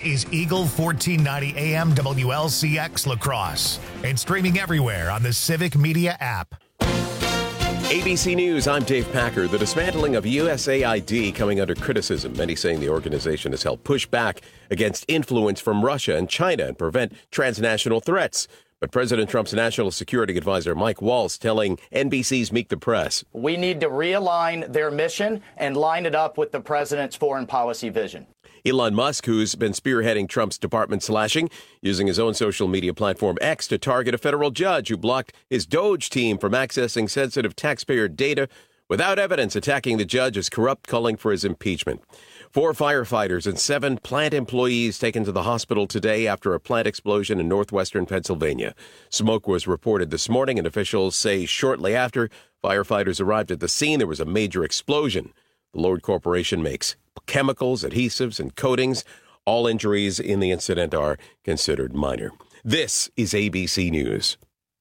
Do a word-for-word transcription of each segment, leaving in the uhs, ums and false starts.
is Eagle fourteen ninety A M W L C X La Crosse and streaming everywhere on the Civic Media app. A B C News, I'm Dave Packer. The dismantling of U S A I D coming under criticism, many saying the organization has helped push back against influence from Russia and China and prevent transnational threats. But President Trump's national security advisor, Mike Waltz, telling N B C's Meet the Press. We need to realign their mission and line it up with the president's foreign policy vision. Elon Musk, who's been spearheading Trump's department slashing, using his own social media platform X to target a federal judge who blocked his Doge team from accessing sensitive taxpayer data without evidence, attacking the judge as corrupt, calling for his impeachment. Four firefighters and seven plant employees taken to the hospital today after a plant explosion in northwestern Pennsylvania. Smoke was reported this morning, and officials say shortly after firefighters arrived at the scene, there was a major explosion. The Lord Corporation makes chemicals, adhesives, and coatings. All injuries in the incident are considered minor. This is A B C News.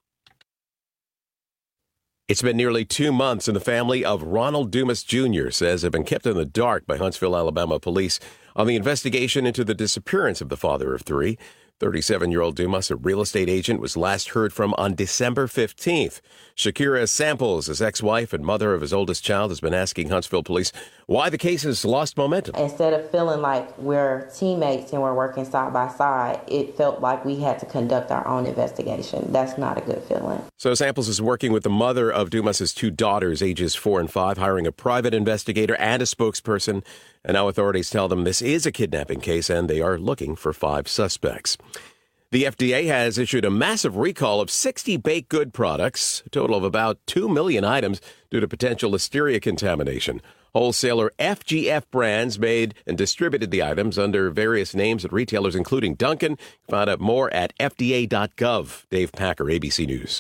It's been nearly two months, and the family of Ronald Dumas Junior says have been kept in the dark by Huntsville, Alabama police on the investigation into the disappearance of the father of three. thirty-seven-year-old Dumas, a real estate agent, was last heard from on December fifteenth. Shakira Samples, his ex-wife and mother of his oldest child, has been asking Huntsville police why the case has lost momentum. Instead of feeling like we're teammates and we're working side by side, it felt like we had to conduct our own investigation. That's not a good feeling. So Samples is working with the mother of Dumas's two daughters, ages four and five, hiring a private investigator and a spokesperson. And now authorities tell them this is a kidnapping case and they are looking for five suspects. The F D A has issued a massive recall of sixty baked good products, a total of about two million items due to potential listeria contamination. Wholesaler F G F Brands made and distributed the items under various names at retailers, including Dunkin'. Find out more at F D A dot gov. Dave Packer, A B C News.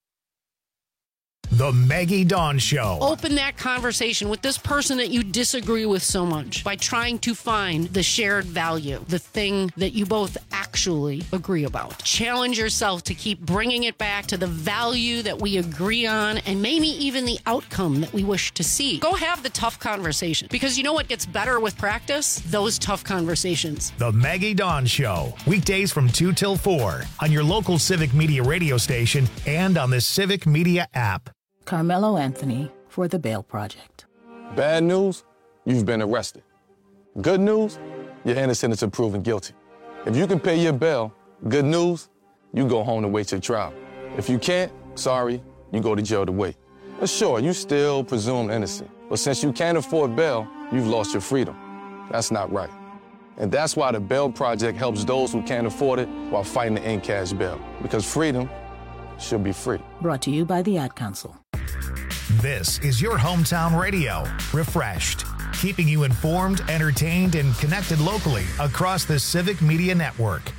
The Maggie Dawn Show. Open that conversation with this person that you disagree with so much by trying to find the shared value, the thing that you both actually agree about. Challenge yourself to keep bringing it back to the value that we agree on and maybe even the outcome that we wish to see. Go have the tough conversation, because you know what gets better with practice? Those tough conversations. The Maggie Dawn Show. Weekdays from two till four on your local Civic Media radio station and on the Civic Media app. Carmelo Anthony for the Bail Project. Bad news, you've been arrested. Good news, you're innocent until proven guilty. If you can pay your bail, good news, you go home to wait your trial. If you can't, sorry, you go to jail to wait. But sure, you still presumed innocent. But since you can't afford bail, you've lost your freedom. That's not right. And that's why the Bail Project helps those who can't afford it while fighting to end cash bail. Because freedom should be free. Brought to you by the Ad Council. This is your hometown radio, refreshed, keeping you informed, entertained, and connected locally across the Civic Media Network.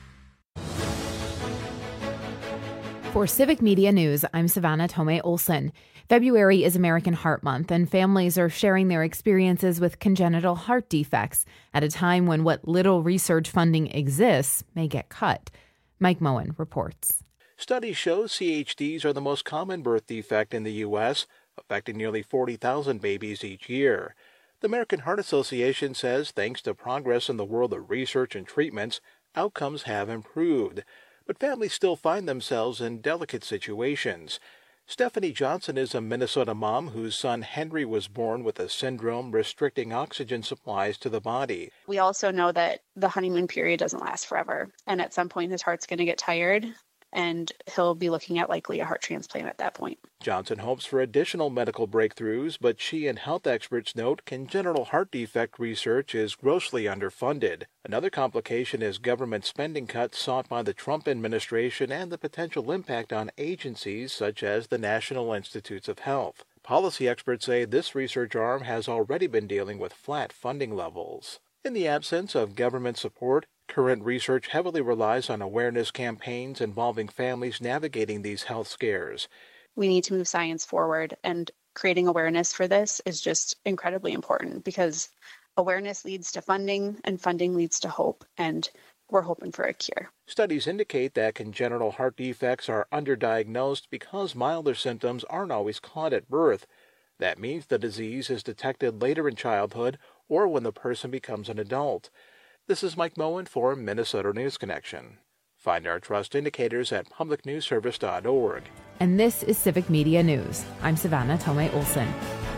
For Civic Media News, I'm Savannah Tomei Olson. February is American Heart Month, and families are sharing their experiences with congenital heart defects at a time when what little research funding exists may get cut. Mike Moen reports. Studies show C H Ds are the most common birth defect in the U S, affecting nearly forty thousand babies each year. The American Heart Association says thanks to progress in the world of research and treatments, outcomes have improved. But families still find themselves in delicate situations. Stephanie Johnson is a Minnesota mom whose son Henry was born with a syndrome restricting oxygen supplies to the body. We also know that the honeymoon period doesn't last forever, and at some point his heart's going to get tired, and he'll be looking at likely a heart transplant at that point. Johnson hopes for additional medical breakthroughs, but she and health experts note congenital heart defect research is grossly underfunded. Another complication is government spending cuts sought by the Trump administration and the potential impact on agencies such as the National Institutes of Health. Policy experts say this research arm has already been dealing with flat funding levels. In the absence of government support, current research heavily relies on awareness campaigns involving families navigating these health scares. We need to move science forward, and creating awareness for this is just incredibly important because awareness leads to funding, and funding leads to hope, and we're hoping for a cure. Studies indicate that congenital heart defects are underdiagnosed because milder symptoms aren't always caught at birth. That means the disease is detected later in childhood or when the person becomes an adult. This is Mike Moen for Minnesota News Connection. Find our trust indicators at public news service dot org. And this is Civic Media News. I'm Savannah Tomei Olson.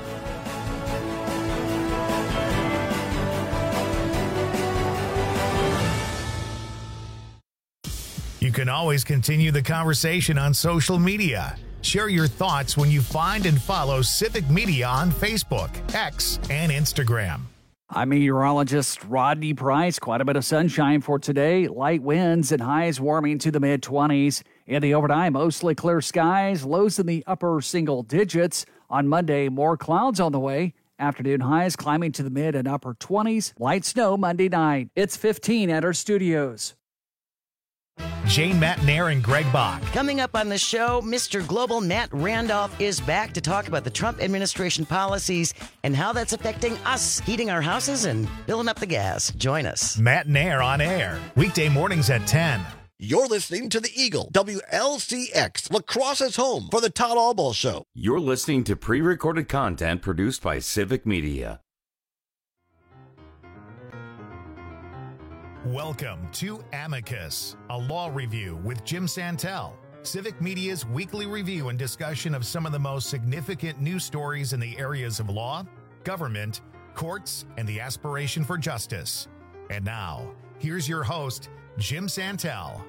You can always continue the conversation on social media. Share your thoughts when you find and follow Civic Media on Facebook, X, and Instagram. I'm meteorologist Rodney Price. Quite a bit of sunshine for today. Light winds and highs warming to the mid-twenties. In the overnight, mostly clear skies. Lows in the upper single digits. On Monday, more clouds on the way. Afternoon highs climbing to the mid and upper twenties. Light snow Monday night. It's fifteen at our studios. Jane Matenaer and Greg Bach. Coming up on the show, Mister Global Matt Randolph is back to talk about the Trump administration policies and how that's affecting us, heating our houses and filling up the gas. Join us. Matenaer on air, weekday mornings at ten. You're listening to the Eagle, W L C X, La Crosse's home for the Todd Albaugh Show. You're listening to pre-recorded content produced by Civic Media. Welcome to Amicus, a law review with Jim Santel, Civic Media's weekly review and discussion of some of the most significant news stories in the areas of law, government, courts, and the aspiration for justice. And now, here's your host, Jim Santel.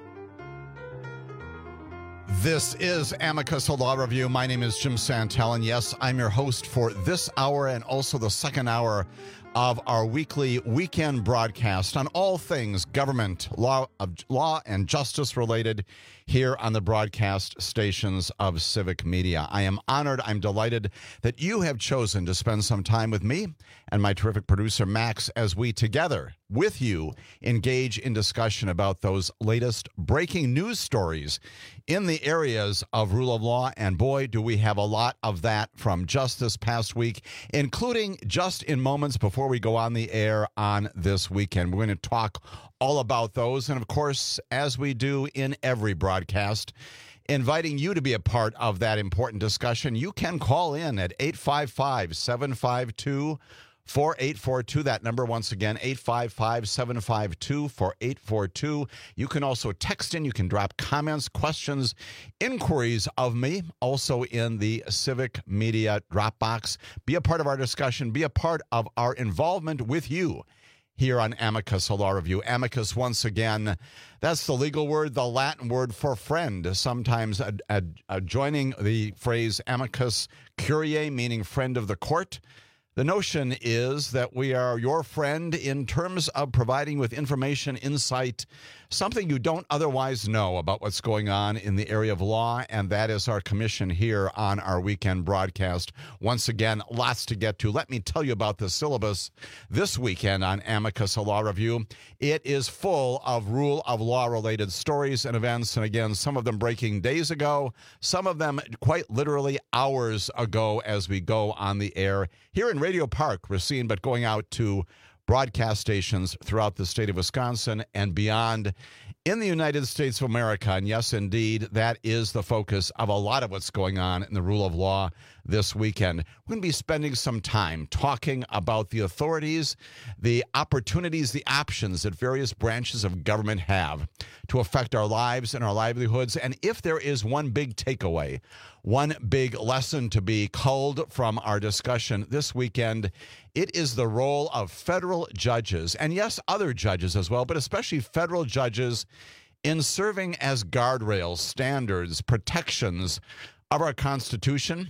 This is Amicus, a law review. My name is Jim Santel, and yes, I'm your host for this hour and also the second hour of our weekly weekend broadcast on all things government, law, law and justice related here on the broadcast stations of Civic Media. I am honored, I'm delighted that you have chosen to spend some time with me and my terrific producer, Max, as we together with you engage in discussion about those latest breaking news stories in the areas of rule of law. And boy, do we have a lot of that from just this past week, including just in moments before we go on the air on this weekend. We're going to talk all about those. And of course, as we do in every broadcast, inviting you to be a part of that important discussion. You can call in at eight five five, seven five two, four eight four two. That number, once again, eight five five, seven five two, four eight four two. You can also text in. You can drop comments, questions, inquiries of me, also in the Civic Media Dropbox. Be a part of our discussion. Be a part of our involvement with you here on Amicus, a law review. Amicus, once again, that's the legal word, the Latin word for friend, sometimes ad, ad, adjoining the phrase amicus curiae, meaning friend of the court. The notion is that we are your friend in terms of providing with information, insight, something you don't otherwise know about what's going on in the area of law, and that is our commission here on our weekend broadcast. Once again, lots to get to. Let me tell you about the syllabus this weekend on Amicus, a law review. It is full of rule of law-related stories and events, and again, some of them breaking days ago, some of them quite literally hours ago as we go on the air here in Radio Park, Racine, but going out to broadcast stations throughout the state of Wisconsin and beyond in the United States of America. And yes, indeed, that is the focus of a lot of what's going on in the rule of law this weekend. We're going to be spending some time talking about the authorities, the opportunities, the options that various branches of government have to affect our lives and our livelihoods. And if there is one big takeaway, one big lesson to be culled from our discussion this weekend, it is the role of federal judges, and yes, other judges as well, but especially federal judges in serving as guardrails, standards, protections of our Constitution,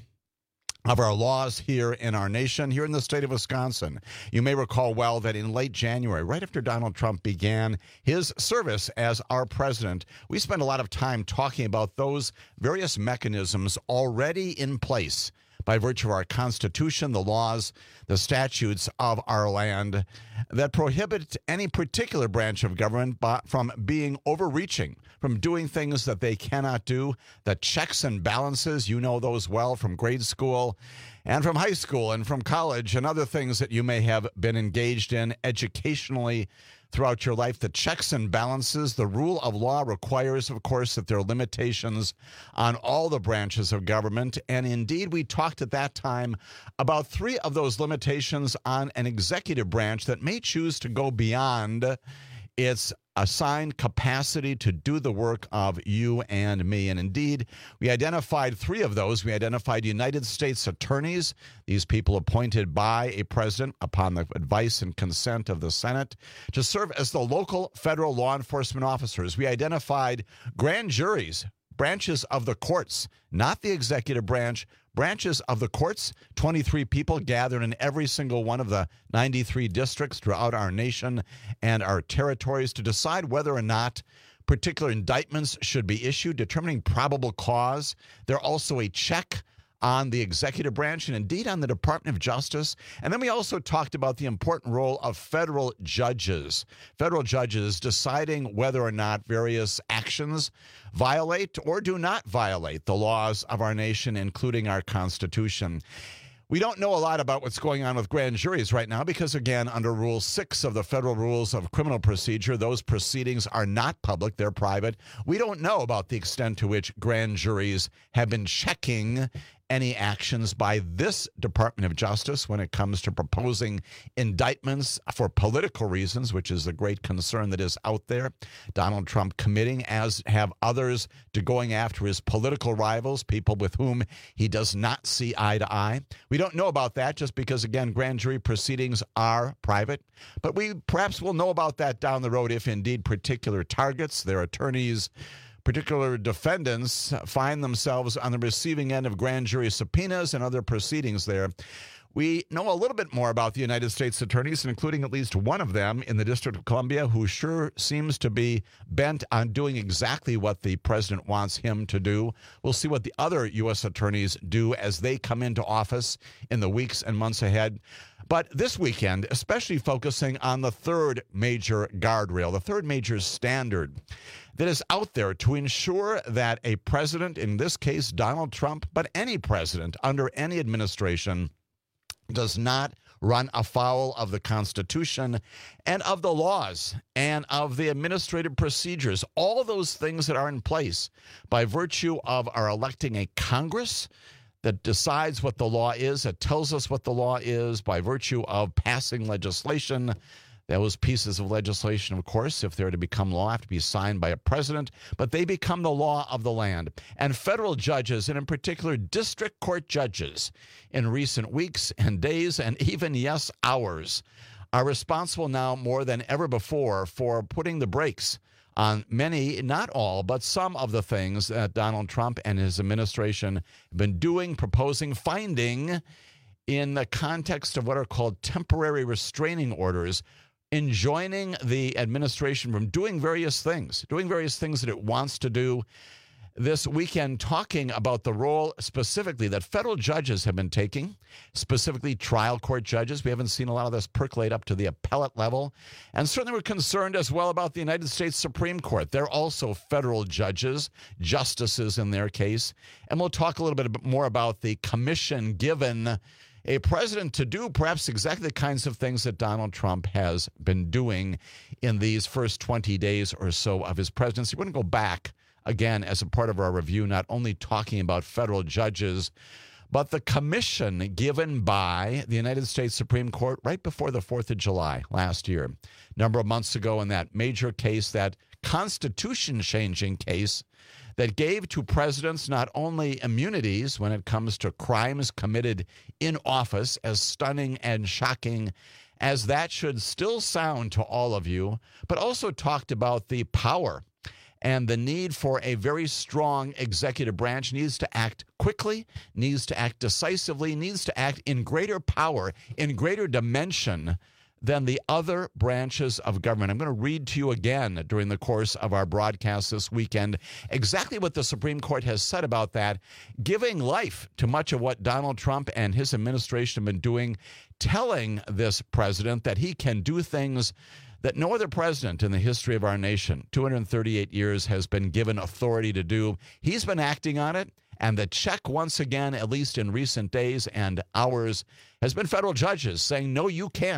of our laws here in our nation, here in the state of Wisconsin. You may recall well that in late January, right after Donald Trump began his service as our president, we spent a lot of time talking about those various mechanisms already in place by virtue of our Constitution, the laws, the statutes of our land that prohibit any particular branch of government from being overreaching, from doing things that they cannot do, the checks and balances, you know those well from grade school and from high school and from college and other things that you may have been engaged in educationally throughout your life. The checks and balances, the rule of law requires, of course, that there are limitations on all the branches of government. And indeed, we talked at that time about three of those limitations on an executive branch that may choose to go beyond its assigned capacity to do the work of you and me. And indeed, we identified three of those. We identified United States attorneys, these people appointed by a president upon the advice and consent of the Senate to serve as the local federal law enforcement officers. We identified grand juries, branches of the courts, not the executive branch, branches of the courts, twenty-three people gathered in every single one of the ninety-three districts throughout our nation and our territories to decide whether or not particular indictments should be issued, determining probable cause. They're also a check on the executive branch and indeed on the Department of Justice. And then we also talked about the important role of federal judges, federal judges deciding whether or not various actions violate or do not violate the laws of our nation, including our Constitution. We don't know a lot about what's going on with grand juries right now because, again, under Rule six of the Federal Rules of Criminal Procedure, those proceedings are not public, they're private. We don't know about the extent to which grand juries have been checking any actions by this Department of Justice when it comes to proposing indictments for political reasons, which is the great concern that is out there. Donald Trump committing, as have others, to going after his political rivals, people with whom he does not see eye to eye. We don't know about that just because, again, grand jury proceedings are private. But we perhaps will know about that down the road if indeed particular targets, their attorneys, particular defendants find themselves on the receiving end of grand jury subpoenas and other proceedings there. We know a little bit more about the United States attorneys, including at least one of them in the District of Columbia who sure seems to be bent on doing exactly what the president wants him to do. We'll see what the other U S attorneys do as they come into office in the weeks and months ahead. But this weekend, especially focusing on the third major guardrail, the third major standard that is out there to ensure that a president, in this case Donald Trump, but any president under any administration, does not run afoul of the Constitution and of the laws and of the administrative procedures, all those things that are in place by virtue of our electing a Congress that decides what the law is, that tells us what the law is by virtue of passing legislation. Those pieces of legislation, of course, if they're to become law, have to be signed by a president, but they become the law of the land. And federal judges, and in particular district court judges, in recent weeks and days and even, yes, hours, are responsible now more than ever before for putting the brakes on many, not all, but some of the things that Donald Trump and his administration have been doing, proposing, finding in the context of what are called temporary restraining orders, enjoining the administration from doing various things, doing various things that it wants to do. This weekend, talking about the role specifically that federal judges have been taking, specifically trial court judges. We haven't seen a lot of this percolate up to the appellate level. And certainly we're concerned as well about the United States Supreme Court. They're also federal judges, justices in their case. And we'll talk a little bit more about the commission given a president to do perhaps exactly the kinds of things that Donald Trump has been doing in these first twenty days or so of his presidency. We're going to go back again as a part of our review, not only talking about federal judges, but the commission given by the United States Supreme Court right before the fourth of July last year, a number of months ago in that major case, that constitution-changing case that gave to presidents not only immunities when it comes to crimes committed in office, as stunning and shocking as that should still sound to all of you, but also talked about the power and the need for a very strong executive branch, needs to act quickly, needs to act decisively, needs to act in greater power, in greater dimension than the other branches of government. I'm going to read to you again during the course of our broadcast this weekend exactly what the Supreme Court has said about that, giving life to much of what Donald Trump and his administration have been doing, telling this president that he can do things that no other president in the history of our nation, two hundred thirty-eight years, has been given authority to do. He's been acting on it, and the check, once again, at least in recent days and hours, has been federal judges saying, no, you can't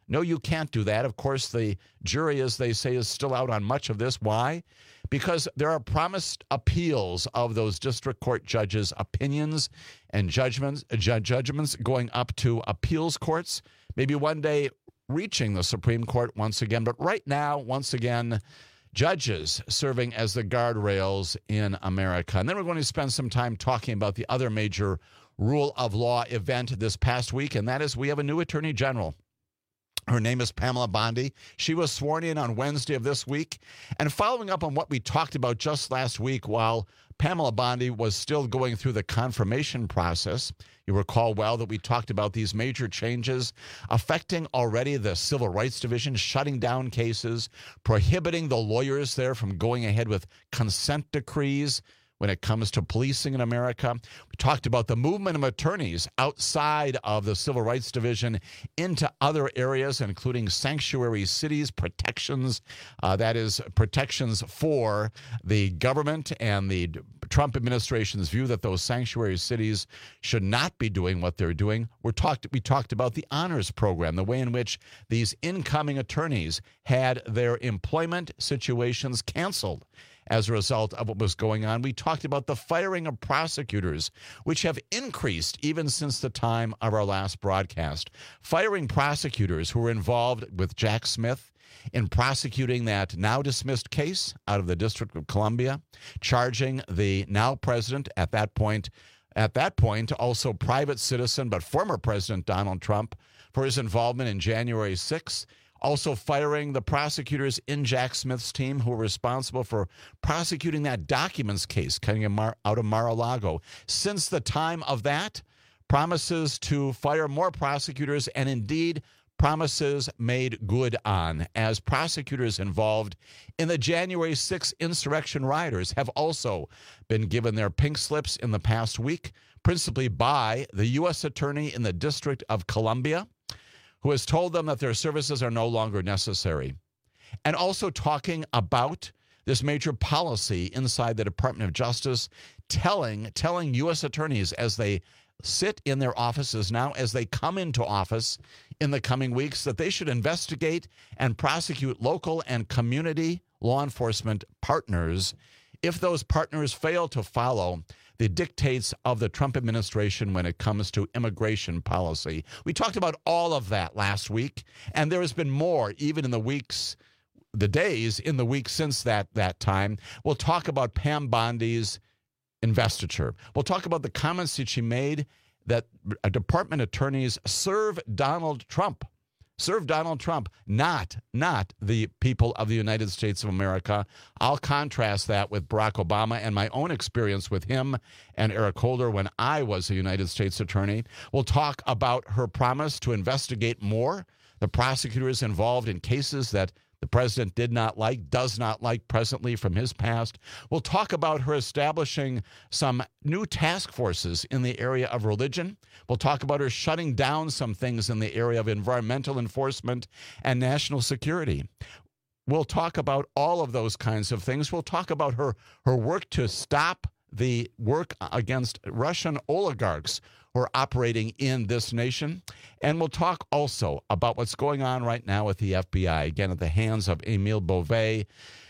No, you can't do that. Of course, the jury, as they say, is still out on much of this. Why? Because there are promised appeals of those district court judges' opinions and judgments, ju- judgments going up to appeals courts, maybe one day reaching the Supreme Court once again. But right now, once again, judges serving as the guardrails in America. And then we're going to spend some time talking about the other major rule of law event this past week, and that is we have a new Attorney General. Her name is Pamela Bondi. She was sworn in on Wednesday of this week. And following up on what we talked about just last week while Pamela Bondi was still going through the confirmation process, you recall well that we talked about these major changes affecting already the Civil Rights Division, shutting down cases, prohibiting the lawyers there from going ahead with consent decrees when it comes to policing in America. We talked about the movement of attorneys outside of the Civil Rights Division into other areas, including sanctuary cities, protections, uh, that is, protections for the government and the Trump administration's view that those sanctuary cities should not be doing what they're doing. We're talked, we talked about the honors program, the way in which these incoming attorneys had their employment situations canceled as a result of what was going on. We talked about the firing of prosecutors, which have increased even since the time of our last broadcast. Firing prosecutors who were involved with Jack Smith in prosecuting that now dismissed case out of the District of Columbia, charging the now president at that point, at that point also private citizen but former President Donald Trump for his involvement in January sixth. Also firing the prosecutors in Jack Smith's team who were responsible for prosecuting that documents case coming out of Mar-a-Lago. Since the time of that, promises to fire more prosecutors and indeed promises made good on, as prosecutors involved in the January sixth insurrection rioters have also been given their pink slips in the past week, principally by the U S Attorney in the District of Columbia, who has told them that their services are no longer necessary. And also talking about this major policy inside the Department of Justice, telling, telling U S attorneys as they sit in their offices now, as they come into office in the coming weeks, that they should investigate and prosecute local and community law enforcement partners if those partners fail to follow the dictates of the Trump administration when it comes to immigration policy. We talked about all of that last week, and there has been more even in the weeks, the days in the weeks since that, that time. We'll talk about Pam Bondi's investiture. We'll talk about the comments that she made that department attorneys serve Donald Trump. Serve Donald Trump, not, not the people of the United States of America. I'll contrast that with Barack Obama and my own experience with him and Eric Holder when I was a United States attorney. We'll talk about her promise to investigate more the prosecutors involved in cases that the president did not like, does not like presently from his past. We'll talk about her establishing some new task forces in the area of religion. We'll talk about her shutting down some things in the area of environmental enforcement and national security. We'll talk about all of those kinds of things. We'll talk about her, her work to stop the work against Russian oligarchs who are operating in this nation. And we'll talk also about what's going on right now with the F B I, again, at the hands of Emile Beauvais,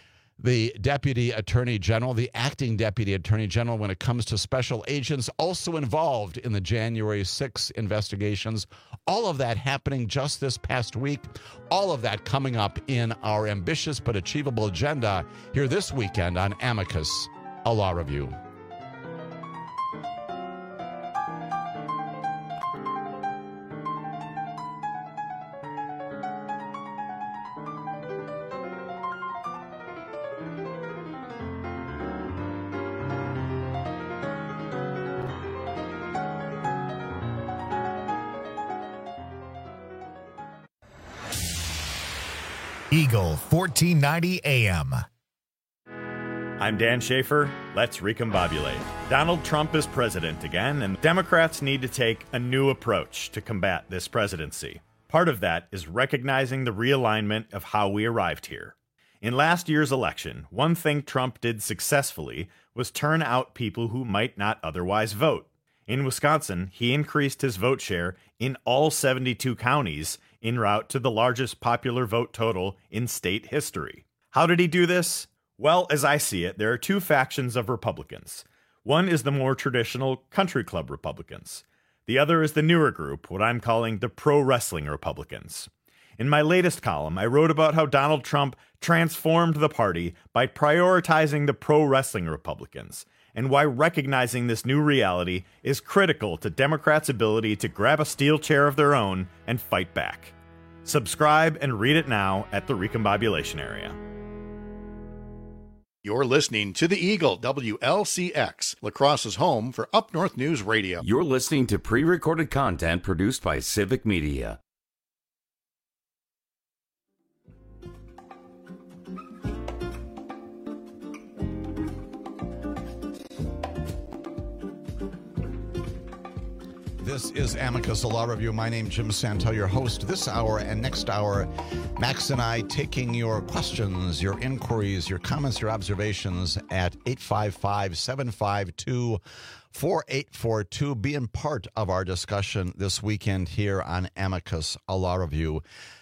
the Deputy Attorney General, the acting Deputy Attorney General when it comes to special agents also involved in the January sixth investigations. All of that happening just this past week. All of that coming up in our ambitious but achievable agenda here this weekend on Amicus, a law review. Eagle fourteen ninety A M. I'm Dan Schaefer. Let's recombobulate. Donald Trump is president again, and Democrats need to take a new approach to combat this presidency. Part of that is recognizing the realignment of how we arrived here. In last year's election, one thing Trump did successfully was turn out people who might not otherwise vote. In Wisconsin, he increased his vote share in all seventy-two counties en route to the largest popular vote total in state history. How did he do this? Well, as I see it, there are two factions of Republicans. One is the more traditional country club Republicans. The other is the newer group, what I'm calling the pro-wrestling Republicans. In my latest column, I wrote about how Donald Trump transformed the party by prioritizing the pro-wrestling Republicans, and why recognizing this new reality is critical to Democrats' ability to grab a steel chair of their own and fight back. Subscribe and read it now at the Recombobulation Area. You're listening to The Eagle, W L C X, La Crosse's home for Up North News Radio. You're listening to pre-recorded content produced by Civic Media. This is Amicus, a law review. My name's Jim Santel, your host this hour and next hour. Max and I taking your questions, your inquiries, your comments, your observations at eight five five, seven five two, four eight four two. Being part of our discussion this weekend here on Amicus, a law review.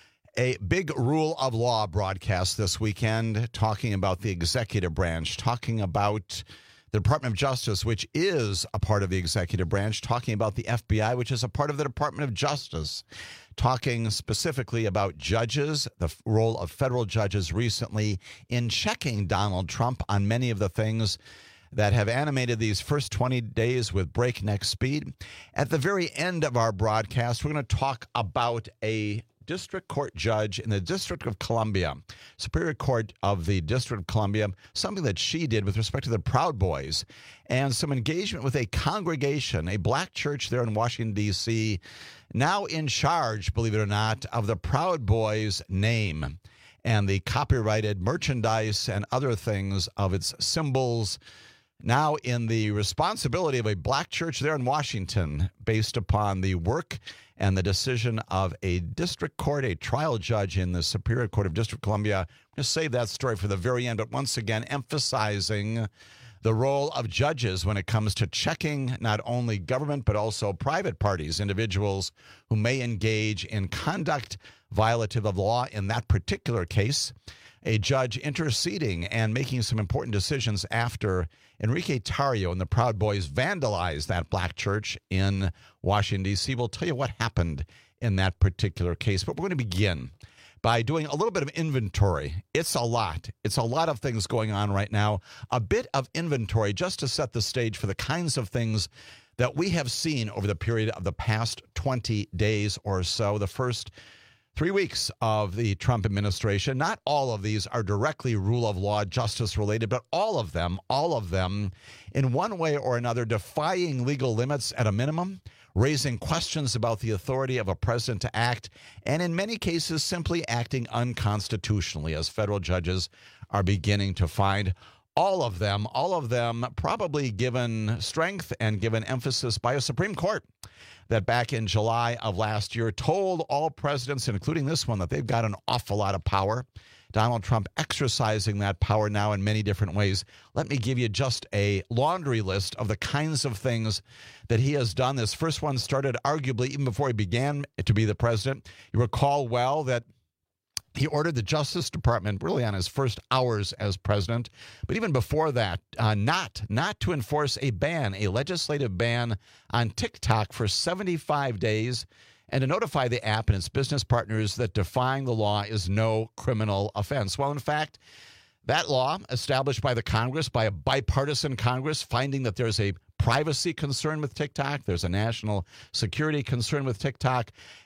A big rule of law broadcast this weekend talking about the executive branch, talking about the Department of Justice, which is a part of the executive branch, talking about the F B I, which is a part of the Department of Justice, talking specifically about judges, the role of federal judges recently in checking Donald Trump on many of the things that have animated these first twenty days with breakneck speed. At the very end of our broadcast, we're going to talk about a district court judge in the District of Columbia, Superior Court of the District of Columbia, something that she did with respect to the Proud Boys, and some engagement with a congregation, a black church there in Washington, D C, now in charge, believe it or not, of the Proud Boys name and the copyrighted merchandise and other things of its symbols, now in the responsibility of a black church there in Washington, based upon the work and the decision of a district court, a trial judge in the Superior Court of District of Columbia. I'm going to save that story for the very end, but once again, emphasizing the role of judges when it comes to checking not only government, but also private parties, individuals who may engage in conduct violative of law in that particular case. A judge interceding and making some important decisions after Enrique Tarrio and the Proud Boys vandalized that black church in Washington, D C. We'll tell you what happened in that particular case. But we're going to begin by doing a little bit of inventory. It's a lot. It's a lot of things going on right now. A bit of inventory just to set the stage for the kinds of things that we have seen over the period of the past twenty days or so, the first Three weeks of the Trump administration. Not all of these are directly rule of law, justice related, but all of them, all of them, in one way or another, defying legal limits at a minimum, raising questions about the authority of a president to act, and in many cases, simply acting unconstitutionally, as federal judges are beginning to find. All of them, all of them probably given strength and given emphasis by a Supreme Court that back in July of last year told all presidents, including this one, that they've got an awful lot of power. Donald Trump exercising that power now in many different ways. Let me give you just a laundry list of the kinds of things that he has done. This first one started arguably even before he began to be the president. You recall well that he ordered the Justice Department, really on his first hours as president, but even before that, uh, not not to enforce a ban, a legislative ban on TikTok for seventy-five days, and to notify the app and its business partners that defying the law is no criminal offense. Well, in fact, that law, established by the Congress, by a bipartisan Congress, finding that there's a privacy concern with TikTok, there's a national security concern with TikTok,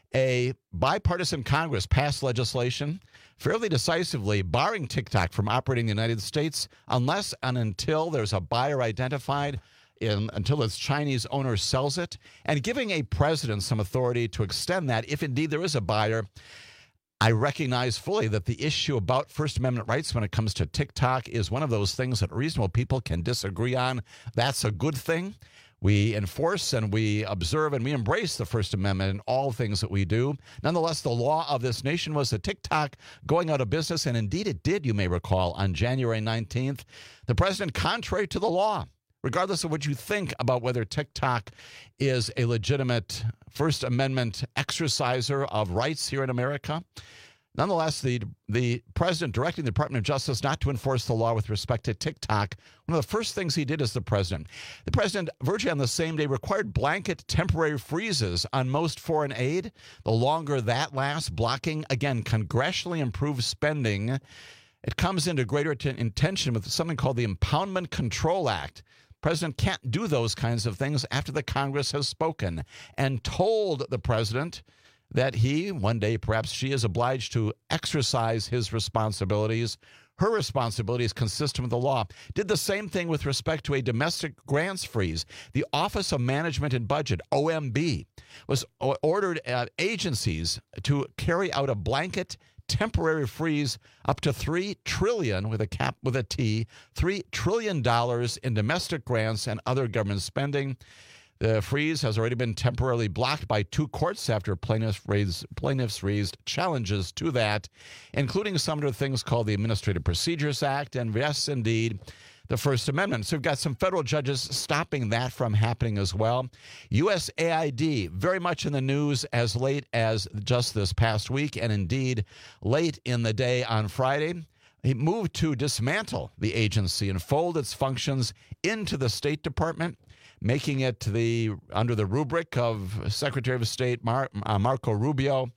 a bipartisan Congress passed legislation fairly decisively barring TikTok from operating in the United States unless and until there's a buyer identified, in, until its Chinese owner sells it, and giving a president some authority to extend that if indeed there is a buyer. I recognize fully that the issue about First Amendment rights when it comes to TikTok is one of those things that reasonable people can disagree on. That's a good thing. We enforce and we observe and we embrace the First Amendment in all things that we do. Nonetheless, the law of this nation was that TikTok going out of business, and indeed it did, you may recall, on January nineteenth. The president, contrary to the law, regardless of what you think about whether TikTok is a legitimate First Amendment exerciser of rights here in America. Nonetheless, the the president directing the Department of Justice not to enforce the law with respect to TikTok, one of the first things he did as the president. The president, virtually on the same day, required blanket temporary freezes on most foreign aid. The longer that lasts, blocking, again, congressionally improved spending. It comes into greater t- intention with something called the Impoundment Control Act. The president can't do those kinds of things after the Congress has spoken and told the president that he, one day perhaps she, is obliged to exercise his responsibilities. Her responsibilities consistent with the law. Did the same thing with respect to a domestic grants freeze. The Office of Management and Budget, O M B, was ordered uh, agencies to carry out a blanket temporary freeze up to three trillion dollars with a cap with a T, three trillion dollars in domestic grants and other government spending. The freeze has already been temporarily blocked by two courts after plaintiffs raised, plaintiffs raised challenges to that, including some of the things called the Administrative Procedures Act and, yes, indeed, the First Amendment. So we've got some federal judges stopping that from happening as well. U S A I D, very much in the news as late as just this past week, and indeed late in the day on Friday. He moved to dismantle the agency and fold its functions into the State Department, making it the under the rubric of Secretary of State Mar, uh, Marco Rubio.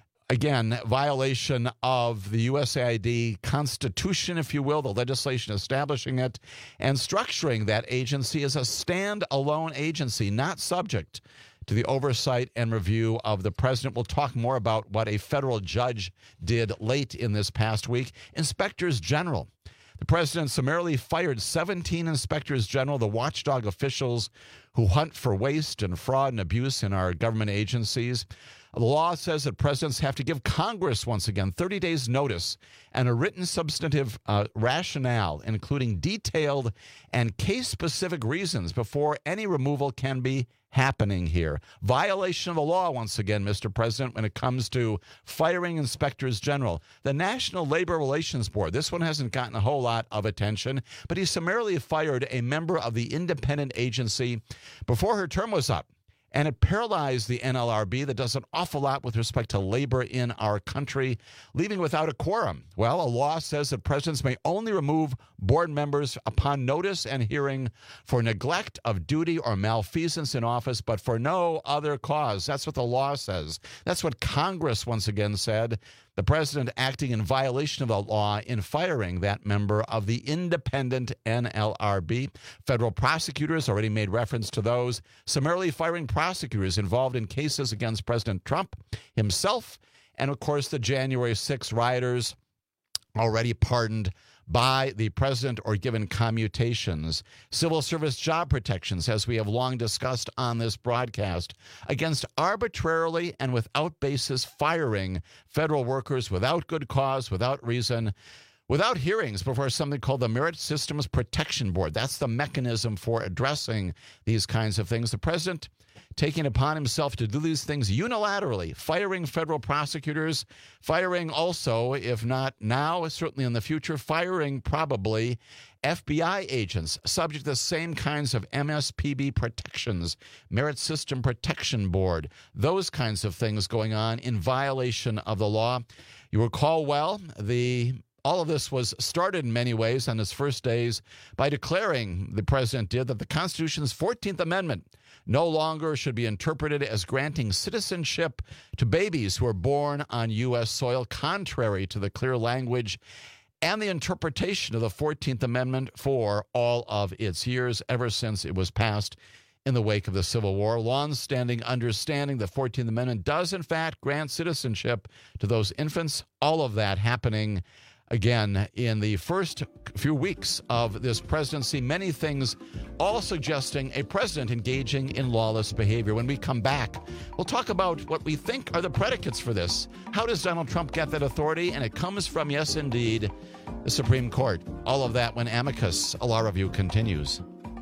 Again, violation of the U S A I D Constitution, if you will, the legislation establishing it, and structuring that agency as a stand-alone agency, not subject to the oversight and review of the president. We'll talk more about what a federal judge did late in this past week. Inspectors General. The president summarily fired seventeen inspectors general, the watchdog officials who hunt for waste and fraud and abuse in our government agencies. The law says that presidents have to give Congress, once again, thirty days notice and a written substantive uh, rationale, including detailed and case-specific reasons before any removal can be happening here. Violation of the law, once again, Mister President, when it comes to firing inspectors general. The National Labor Relations Board, this one hasn't gotten a whole lot of attention, but he summarily fired a member of the independent agency before her term was up. And it paralyzed the N L R B that does an awful lot with respect to labor in our country, leaving without a quorum. Well, a law says that presidents may only remove board members upon notice and hearing for neglect of duty or malfeasance in office, but for no other cause. That's what the law says. That's what Congress once again said. The president acting in violation of the law in firing that member of the independent N L R B. Federal prosecutors already made reference to those, summarily firing prosecutors involved in cases against President Trump himself, and of course the January sixth rioters already pardoned by the president or given commutations. Civil service job protections, as we have long discussed on this broadcast, against arbitrarily and without basis firing federal workers without good cause, without reason, without hearings before something called the Merit Systems Protection Board. That's the mechanism for addressing these kinds of things. The president taking upon himself to do these things unilaterally, firing federal prosecutors, firing also, if not now, certainly in the future, firing probably F B I agents subject to the same kinds of M S P B protections, Merit System Protection Board, those kinds of things going on in violation of the law. You recall well, the all of this was started in many ways on his first days by declaring, the president did, that the Constitution's fourteenth Amendment no longer should be interpreted as granting citizenship to babies who are born on U S soil, contrary to the clear language and the interpretation of the fourteenth Amendment for all of its years, ever since it was passed in the wake of the Civil War. Long-standing understanding the fourteenth Amendment does, in fact, grant citizenship to those infants. All of that happening again in the first few weeks of this presidency. Many things all suggesting a president engaging in lawless behavior. When we come back, we'll talk about what we think are the predicates for this. How does Donald Trump get that authority? And it comes from, yes, indeed, the Supreme Court. All of that when Amicus, a law review, continues.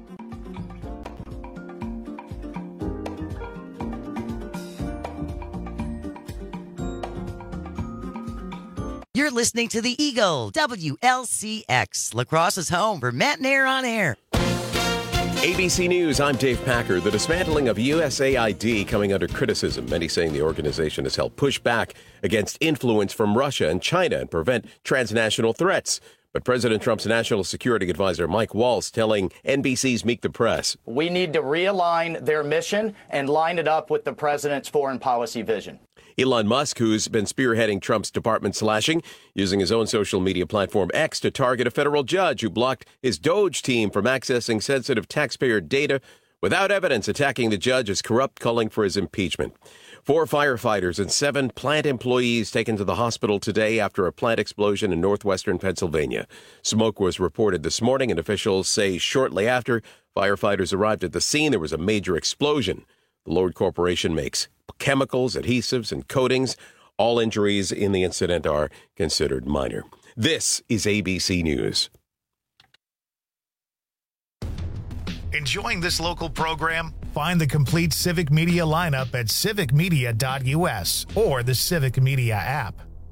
You're listening to The Eagle, W L C X, La Crosse's home for Matt and Air on Air. A B C News, I'm Dave Packer. The dismantling of U S A I D coming under criticism, many saying the organization has helped push back against influence from Russia and China and prevent transnational threats. But President Trump's national security advisor, Mike Waltz, telling N B C's Meet the Press. We need to realign their mission and line it up with the president's foreign policy vision. Elon Musk, who's been spearheading Trump's department slashing, using his own social media platform X to target a federal judge who blocked his Doge team from accessing sensitive taxpayer data without evidence, attacking the judge as corrupt, calling for his impeachment. Four firefighters and seven plant employees taken to the hospital today after a plant explosion in northwestern Pennsylvania. Smoke was reported this morning, and officials say shortly after firefighters arrived at the scene, there was a major explosion. The Lord Corporation makes chemicals, adhesives, and coatings. All injuries in the incident are considered minor. This is A B C News. Enjoying this local program? Find the complete Civic Media lineup at civic media dot U S or the Civic Media app.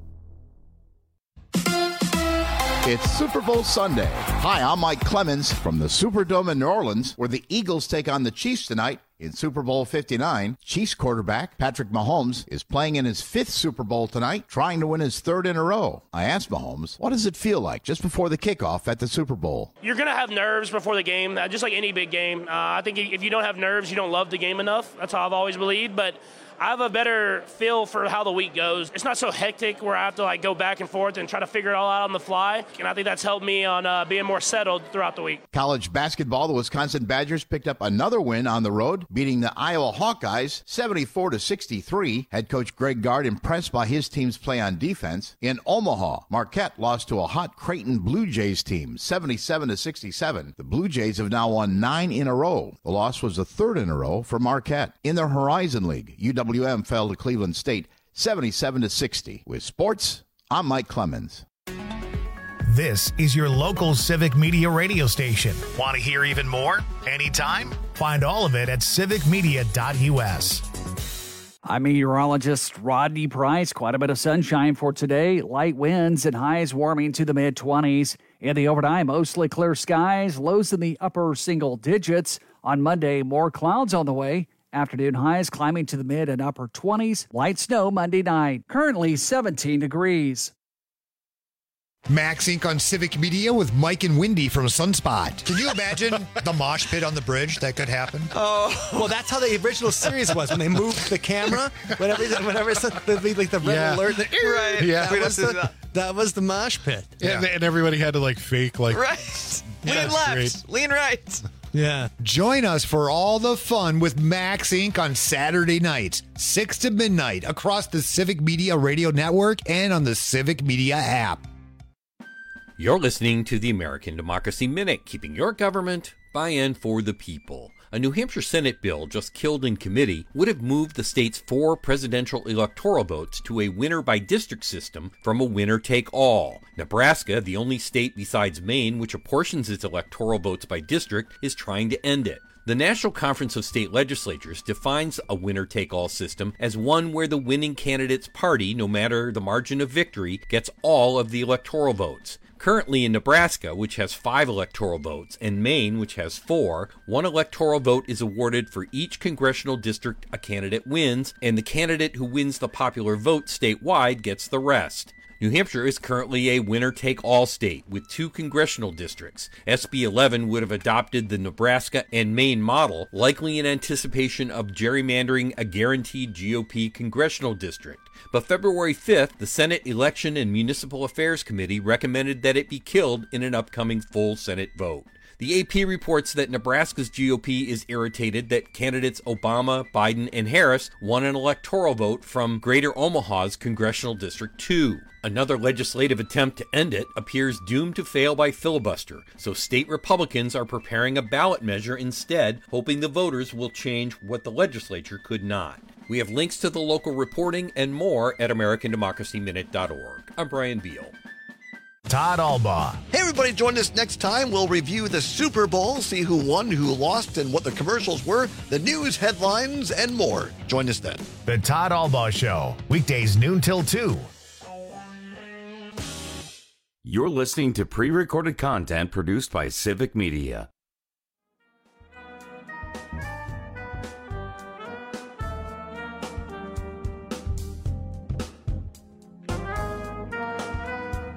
It's Super Bowl Sunday. Hi, I'm Mike Clemens from the Superdome in New Orleans, where the Eagles take on the Chiefs tonight in Super Bowl fifty-nine. Chiefs quarterback Patrick Mahomes is playing in his fifth Super Bowl tonight, trying to win his third in a row. I asked Mahomes, what does it feel like just before the kickoff at the Super Bowl? You're going to have nerves before the game, just like any big game. Uh, I think if you don't have nerves, you don't love the game enough. That's how I've always believed, but I have a better feel for how the week goes. It's not so hectic where I have to like go back and forth and try to figure it all out on the fly, and I think that's helped me on uh, being more settled throughout the week. College basketball, the Wisconsin Badgers picked up another win on the road, beating the Iowa Hawkeyes seventy-four to sixty-three. Head coach Greg Gard impressed by his team's play on defense. In Omaha, Marquette lost to a hot Creighton Blue Jays team seventy-seven to sixty-seven. The Blue Jays have now won nine in a row. The loss was the third in a row for Marquette. In the Horizon League, U W M fell to Cleveland State seventy-seven to sixty. With sports, I'm Mike Clemens. This is your local Civic Media radio station. Want to hear even more? Anytime? Find all of it at civic media dot U S. I'm meteorologist Rodney Price. Quite a bit of sunshine for today. Light winds and highs warming to the mid-twenties. In the overnight, mostly clear skies. Lows in the upper single digits. On Monday, more clouds on the way. Afternoon highs climbing to the mid and upper twenties. Light snow Monday night. Currently seventeen degrees. Max Incorporated on Civic Media with Mike and Wendy from Sunspot. Can you imagine the mosh pit on the bridge that could happen? Oh, well, that's how the original series was when they moved the camera. Whenever, whenever it's the, like the red yeah. alert, the, right? Yeah, that was, the, the, that was the mosh pit. Yeah. And, and everybody had to like fake like right. Lean left, great. Lean right. Yeah. Join us for all the fun with Max Incorporated on Saturday nights, six to midnight, across the Civic Media Radio Network and on the Civic Media app. You're listening to the American Democracy Minute, keeping your government by and for the people. A New Hampshire Senate bill just killed in committee would have moved the state's four presidential electoral votes to a winner-by-district system from a winner-take-all. Nebraska, the only state besides Maine which apportions its electoral votes by district, is trying to end it. The National Conference of State Legislatures defines a winner-take-all system as one where the winning candidate's party, no matter the margin of victory, gets all of the electoral votes. Currently in Nebraska, which has five electoral votes, and Maine, which has four, one electoral vote is awarded for each congressional district a candidate wins, and the candidate who wins the popular vote statewide gets the rest. New Hampshire is currently a winner-take-all state with two congressional districts. S B eleven would have adopted the Nebraska and Maine model, likely in anticipation of gerrymandering a guaranteed G O P congressional district. But February fifth, the Senate Election and Municipal Affairs Committee recommended that it be killed in an upcoming full Senate vote. The A P reports that Nebraska's G O P is irritated that candidates Obama, Biden, and Harris won an electoral vote from Greater Omaha's Congressional District two. Another legislative attempt to end it appears doomed to fail by filibuster, so state Republicans are preparing a ballot measure instead, hoping the voters will change what the legislature could not. We have links to the local reporting and more at american democracy minute dot org. I'm Brian Beal. Todd Albaugh. Hey, everybody, join us next time. We'll review the Super Bowl, see who won, who lost, and what the commercials were, the news headlines, and more. Join us then. The Todd Albaugh Show, weekdays noon till two. You're listening to pre-recorded content produced by Civic Media.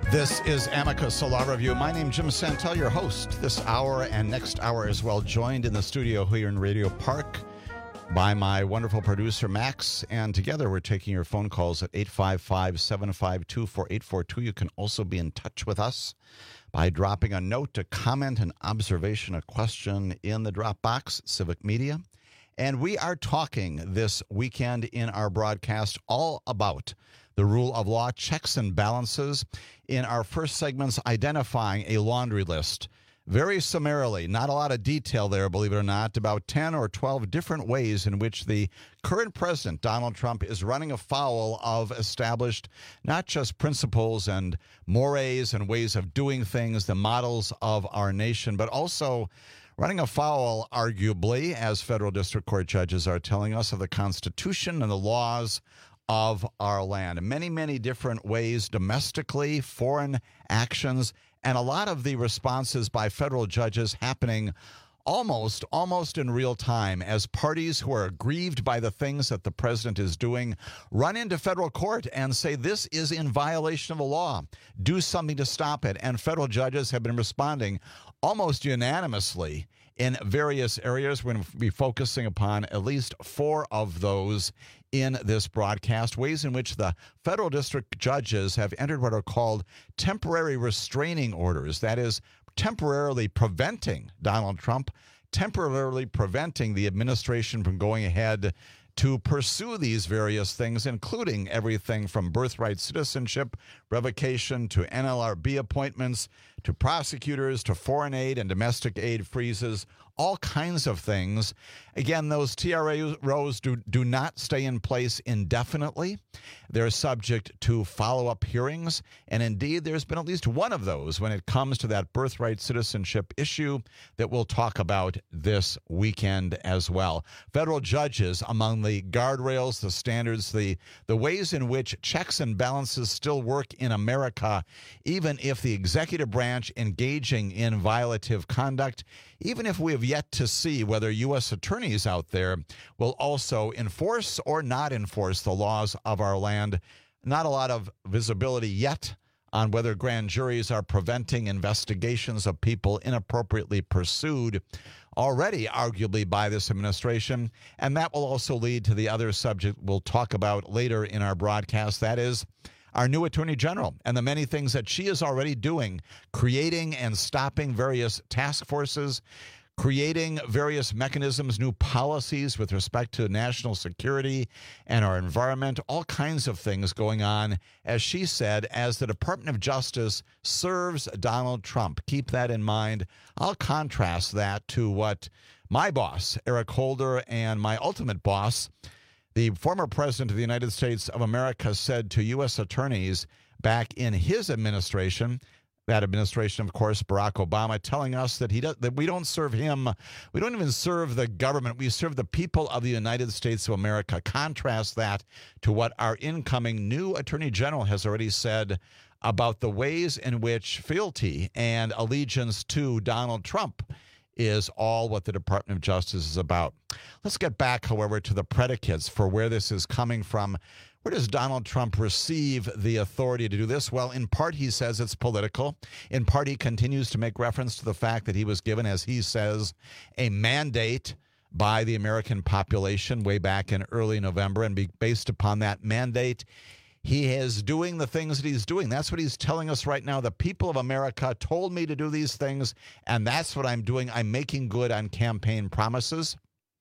This is Amicus Law Review. My name is Jim Santel, your host this hour and next hour as well, joined in the studio here in Radio Park by my wonderful producer, Max. And together we're taking your phone calls at eight five five, seven five two, four eight four two. You can also be in touch with us by dropping a note, a comment, an observation, a question in the Dropbox, Civic Media. And we are talking this weekend in our broadcast all about the rule of law, checks and balances. In our first segments, identifying a laundry list. Very summarily, not a lot of detail there, believe it or not, about ten or twelve different ways in which the current president, Donald Trump, is running afoul of established not just principles and mores and ways of doing things, the models of our nation, but also running afoul, arguably, as federal district court judges are telling us, of the Constitution and the laws of our land. Many, many different ways, domestically, foreign actions, and a lot of the responses by federal judges happening almost, almost in real time as parties who are aggrieved by the things that the president is doing run into federal court and say this is in violation of the law. Do something to stop it. And federal judges have been responding almost unanimously in various areas. We're going to be focusing upon at least four of those in this broadcast, ways in which the federal district judges have entered what are called temporary restraining orders. That is, temporarily preventing Donald Trump, temporarily preventing the administration from going ahead to pursue these various things, including everything from birthright citizenship revocation to N L R B appointments to prosecutors to foreign aid and domestic aid freezes, all kinds of things. Again, those T R Os do, do not stay in place indefinitely. They're subject to follow-up hearings, and indeed there's been at least one of those when it comes to that birthright citizenship issue that we'll talk about this weekend as well. Federal judges, among the guardrails, the standards, the, the ways in which checks and balances still work in America, even if the executive branch engaging in violative conduct, even if we have yet to see whether U S attorneys out there will also enforce or not enforce the laws of our land. Not a lot of visibility yet on whether grand juries are preventing investigations of people inappropriately pursued already, arguably, by this administration. And that will also lead to the other subject we'll talk about later in our broadcast. That is our new Attorney General and the many things that she is already doing, creating and stopping various task forces, creating various mechanisms, new policies with respect to national security and our environment, all kinds of things going on, as she said, as the Department of Justice serves Donald Trump. Keep that in mind. I'll contrast that to what my boss, Eric Holder, and my ultimate boss, the former president of the United States of America, said to U S attorneys back in his administration. That administration, of course, Barack Obama, telling us that he does, that we don't serve him. We don't even serve the government. We serve the people of the United States of America. Contrast that to what our incoming new Attorney General has already said about the ways in which fealty and allegiance to Donald Trump is all what the Department of Justice is about. Let's get back, however, to the predicates for where this is coming from. Where does Donald Trump receive the authority to do this? Well, in part, he says it's political. In part, he continues to make reference to the fact that he was given, as he says, a mandate by the American population way back in early November. And be based upon that mandate, he is doing the things that he's doing. That's what he's telling us right now. The people of America told me to do these things, and that's what I'm doing. I'm making good on campaign promises.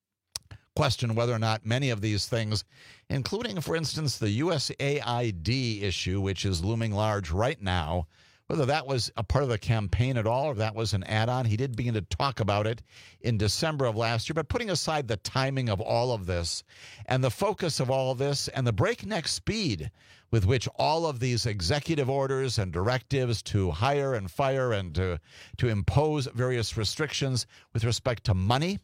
Question whether or not many of these things, including, for instance, the U S A I D issue, which is looming large right now, whether that was a part of the campaign at all or that was an add-on. He did begin to talk about it in December of last year. But putting aside the timing of all of this and the focus of all of this and the breakneck speed with which all of these executive orders and directives to hire and fire and to, to impose various restrictions with respect to money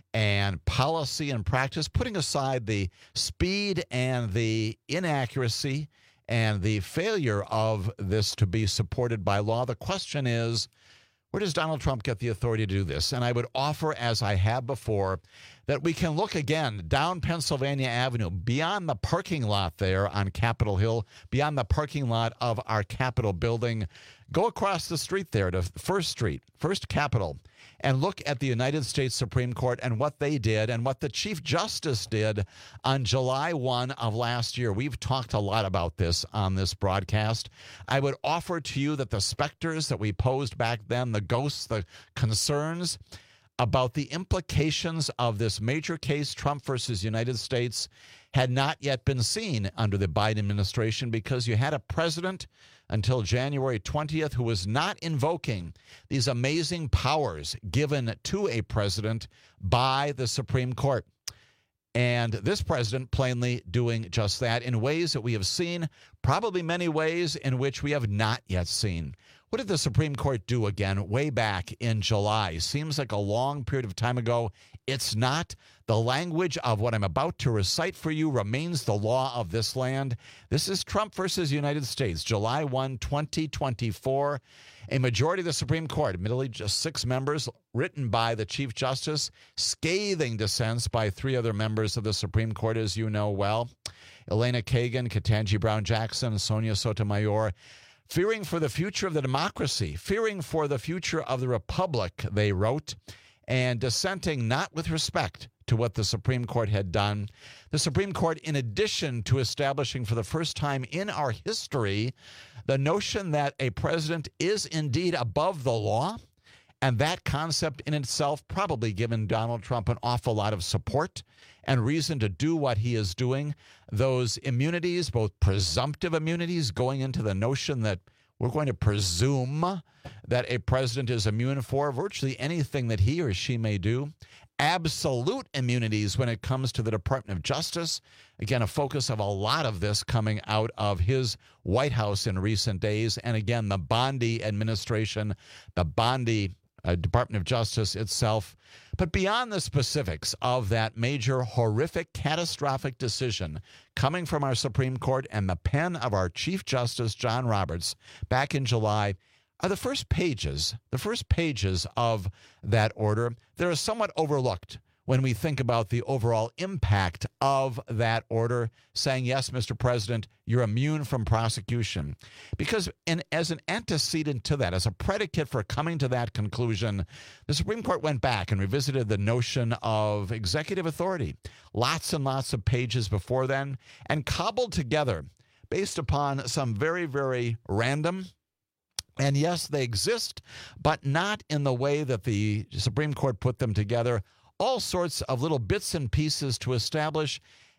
and policy and practice, putting aside the speed and the inaccuracy and the failure of this to be supported by law, the question is, Where does Donald Trump get the authority to do this? And I would offer, as I have before, that we can look again down Pennsylvania Avenue, beyond the parking lot there on Capitol Hill, beyond the parking lot of our Capitol building. Go across the street there to First Street, First Capitol, and look at the United States Supreme Court and what they did and what the Chief Justice did on July first of last year. We've talked a lot about this on this broadcast. I would offer to you that the specters that we posed back then, the ghosts, the concerns about the implications of this major case, Trump versus United States, had not yet been seen under the Biden administration, because you had a president until January twentieth who was not invoking these amazing powers given to a president by the Supreme Court. And this president plainly doing just that in ways that we have seen, probably many ways in which we have not yet seen. What did the Supreme Court do again way back in July? Seems like a long period of time ago. It's not. The language of what I'm about to recite for you remains the law of this land. This is Trump versus United States, July first, twenty twenty-four. A majority of the Supreme Court, admittedly just six members, written by the Chief Justice, scathing dissents by three other members of the Supreme Court, as you know well. Elena Kagan, Ketanji Brown Jackson, Sonia Sotomayor, fearing for the future of the democracy, fearing for the future of the republic, they wrote, and dissenting not with respect to what the Supreme Court had done. The Supreme Court, in addition to establishing for the first time in our history the notion that a president is indeed above the law, and that concept in itself probably given Donald Trump an awful lot of support and reason to do what he is doing. Those immunities, both presumptive immunities, going into the notion that we're going to presume that a president is immune for virtually anything that he or she may do. Absolute immunities when it comes to the Department of Justice. Again, a focus of a lot of this coming out of his White House in recent days. And again, the Bondi administration, the Bondi uh, Department of Justice itself. But beyond the specifics of that major, horrific, catastrophic decision coming from our Supreme Court and the pen of our Chief Justice, John Roberts, back in July, are the first pages, the first pages of that order that are somewhat overlooked when we think about the overall impact of that order, saying, yes, Mister President, you're immune from prosecution. Because in, as an antecedent to that, as a predicate for coming to that conclusion, the Supreme Court went back and revisited the notion of executive authority, lots and lots of pages before then, and cobbled together, based upon some very, very random, and yes, they exist, but not in the way that the Supreme Court put them together, all sorts of little bits and pieces to establish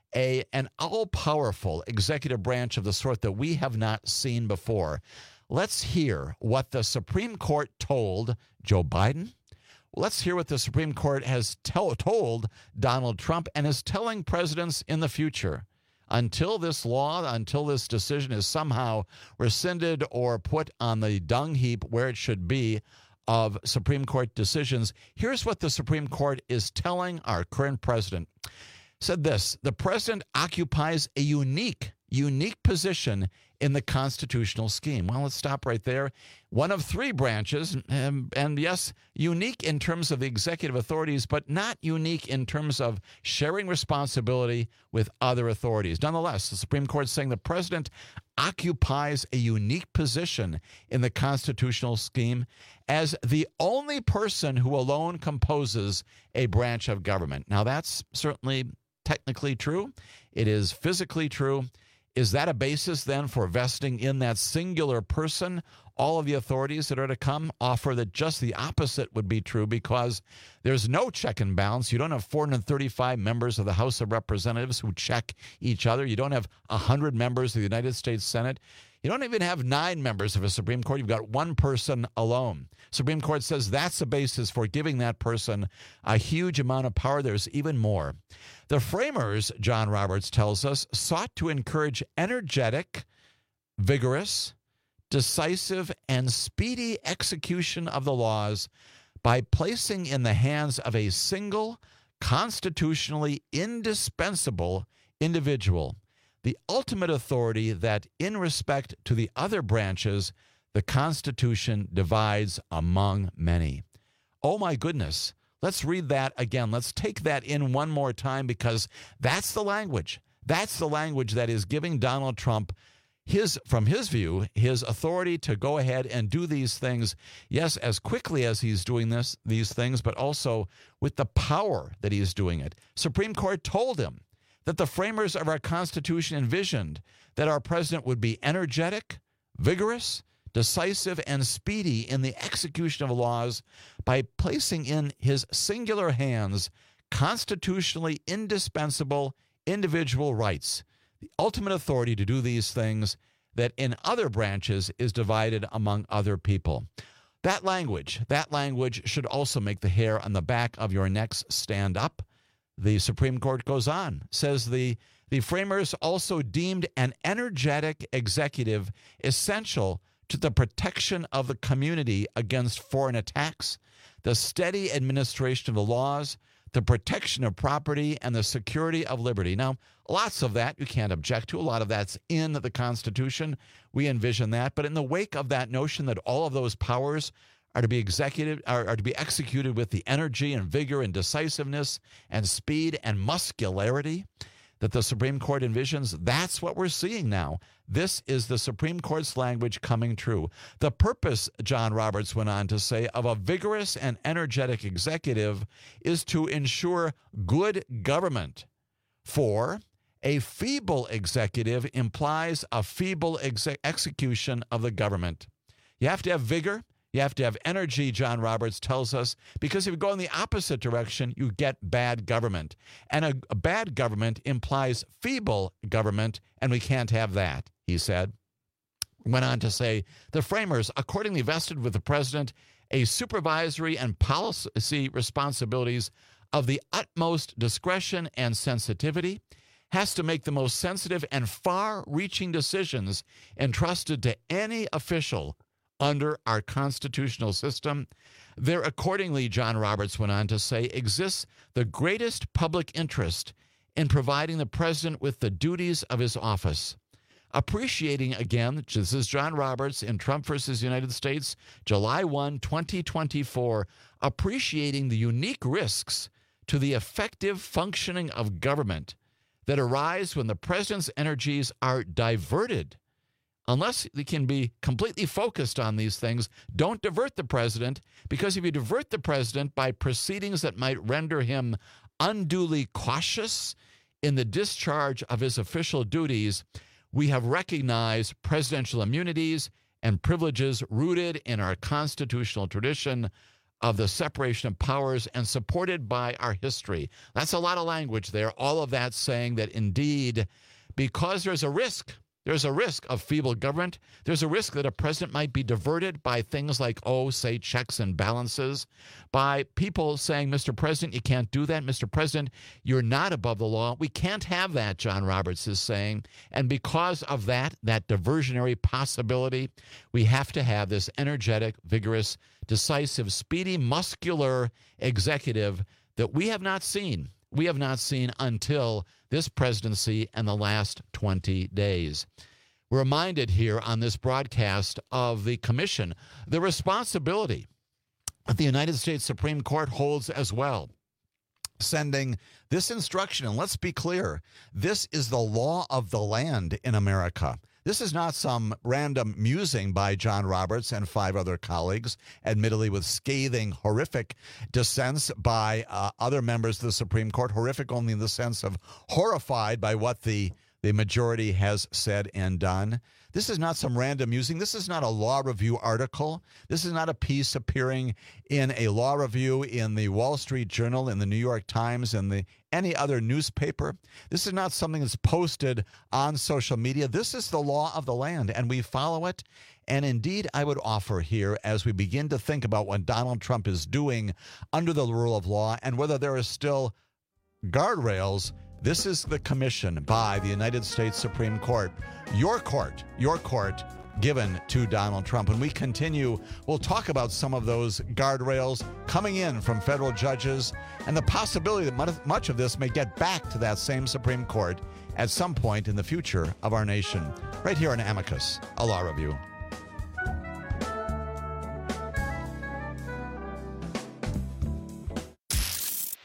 a an all-powerful executive branch of the sort that we have not seen before. Let's hear what the Supreme Court told Joe Biden. Let's hear what the Supreme Court has tell, told Donald Trump and is telling presidents in the future. Until this law, until this decision is somehow rescinded or put on the dung heap where it should be of Supreme Court decisions, here's what the Supreme Court is telling our current president. Said this: the president occupies a unique, unique position in the constitutional scheme. Well, let's stop right there. One of three branches, and, and yes, unique in terms of the executive authorities, but not unique in terms of sharing responsibility with other authorities. Nonetheless, the Supreme Court is saying the president occupies a unique position in the constitutional scheme as the only person who alone composes a branch of government. Now, that's certainly technically true. It is physically true. Is that a basis then for vesting in that singular person all of the authorities that are to come? Offer that just the opposite would be true, because there's no check and balance. You don't have four hundred thirty-five members of the House of Representatives who check each other. You don't have one hundred members of the United States Senate. You don't even have nine members of a Supreme Court. You've got one person alone. Supreme Court says that's the basis for giving that person a huge amount of power. There's even more. The framers, John Roberts tells us, sought to encourage energetic, vigorous, decisive, and speedy execution of the laws by placing in the hands of a single, constitutionally indispensable individual the ultimate authority that, in respect to the other branches, The Constitution divides among many. Oh, my goodness. Let's read that again. Let's take that in one more time, because that's the language. That's the language that is giving Donald Trump his, from his view, his authority to go ahead and do these things, yes, as quickly as he's doing this, these things, but also with the power that he is doing it. Supreme Court told him that the framers of our Constitution envisioned that our president would be energetic, vigorous, decisive, and speedy in the execution of laws by placing in his singular hands constitutionally indispensable individual rights, the ultimate authority to do these things that in other branches is divided among other people. That language, that language should also make the hair on the back of your necks stand up. The Supreme Court goes on, says the, the framers also deemed an energetic executive essential to the protection of the community against foreign attacks, the steady administration of the laws, the protection of property, and the security of liberty. Now, lots of that you can't object to. A lot of that's in the Constitution. We envision that. But in the wake of that notion that all of those powers are to be executed, are, are to be executed with the energy and vigor and decisiveness and speed and muscularity that the Supreme Court envisions, that's what we're seeing now. This is the Supreme Court's language coming true. The purpose, John Roberts went on to say, of a vigorous and energetic executive is to ensure good government. For a feeble executive implies a feeble exe- execution of the government. You have to have vigor. You have to have energy, John Roberts tells us, because if you go in the opposite direction, you get bad government. And a, a bad government implies feeble government, and we can't have that, he said. Went on to say, the framers accordingly vested with the president a supervisory and policy responsibilities of the utmost discretion and sensitivity, has to make the most sensitive and far-reaching decisions entrusted to any official under our constitutional system. There accordingly, John Roberts went on to say, exists the greatest public interest in providing the president with the duties of his office. Appreciating, again, this is John Roberts in Trump versus United States, July first, twenty twenty-four, appreciating the unique risks to the effective functioning of government that arise when the president's energies are diverted. Unless they can be completely focused on these things, don't divert the president, because if you divert the president by proceedings that might render him unduly cautious in the discharge of his official duties, we have recognized presidential immunities and privileges rooted in our constitutional tradition of the separation of powers and supported by our history. That's a lot of language there. All of that saying that indeed, because there's a risk There's a risk of feeble government. There's a risk that a president might be diverted by things like, oh, say, checks and balances, by people saying, Mister President, you can't do that. Mister President, you're not above the law. We can't have that, John Roberts is saying. And because of that, that diversionary possibility, we have to have this energetic, vigorous, decisive, speedy, muscular executive that we have not seen. We have not seen until this presidency and the last twenty days. We're reminded here on this broadcast of the commission, the responsibility that the United States Supreme Court holds as well, sending this instruction. And let's be clear, this is the law of the land in America. This is not some random musing by John Roberts and five other colleagues, admittedly with scathing, horrific dissents by uh, other members of the Supreme Court, horrific only in the sense of horrified by what the, the majority has said and done. This is not some random musing. This is not a law review article. This is not a piece appearing in a law review in the Wall Street Journal, in the New York Times, and the any other newspaper. This is not something that's posted on social media. This is the law of the land, and we follow it. And indeed, I would offer here, as we begin to think about what Donald Trump is doing under the rule of law and whether there are still guardrails, this is the commission by the United States Supreme Court, your court, your court, given to Donald Trump. When we continue, we'll talk about some of those guardrails coming in from federal judges and the possibility that much of this may get back to that same Supreme Court at some point in the future of our nation. Right here on Amicus, a law review.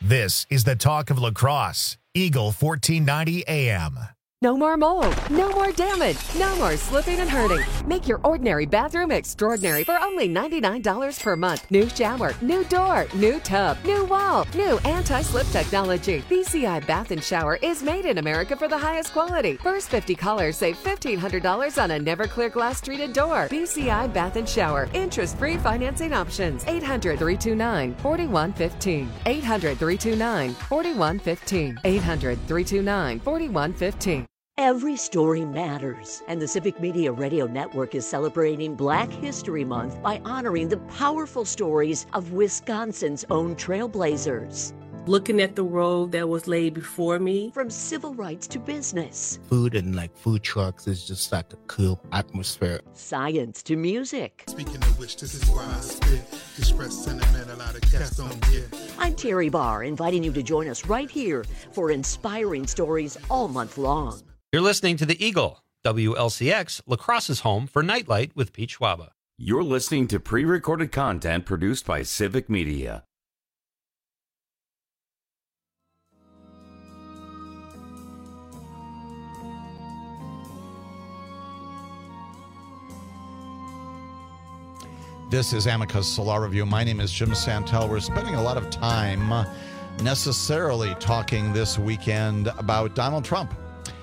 This is the talk of La Crosse, Eagle fourteen ninety A M. No more mold, no more damage, no more slipping and hurting. Make your ordinary bathroom extraordinary for only ninety-nine dollars per month. New shower, new door, new tub, new wall, new anti-slip technology. B C I Bath and Shower is made in America for the highest quality. First fifty callers save fifteen hundred dollars on a never clear glass treated door. B C I Bath and Shower. Interest-free financing options. eight hundred, three two nine, four one one five. eight hundred, three two nine, four one one five. eight hundred, three two nine, four one one five. Every story matters, and the Civic Media Radio Network is celebrating Black History Month by honoring the powerful stories of Wisconsin's own trailblazers. Looking at the road that was laid before me. From civil rights to business. Food and like food trucks is just like a cool atmosphere. Science to music. Speaking of which, this is why I spit. Express sentiment a lot of cats don't get. I'm Terry Barr, inviting you to join us right here for inspiring stories all month long. You're listening to the Eagle, W L C X, La Crosse's home for Nightlight with Pete Schwaba. You're listening to pre-recorded content produced by Civic Media. This is Amicus Law Review. My name is Jim Santel. We're spending a lot of time necessarily talking this weekend about Donald Trump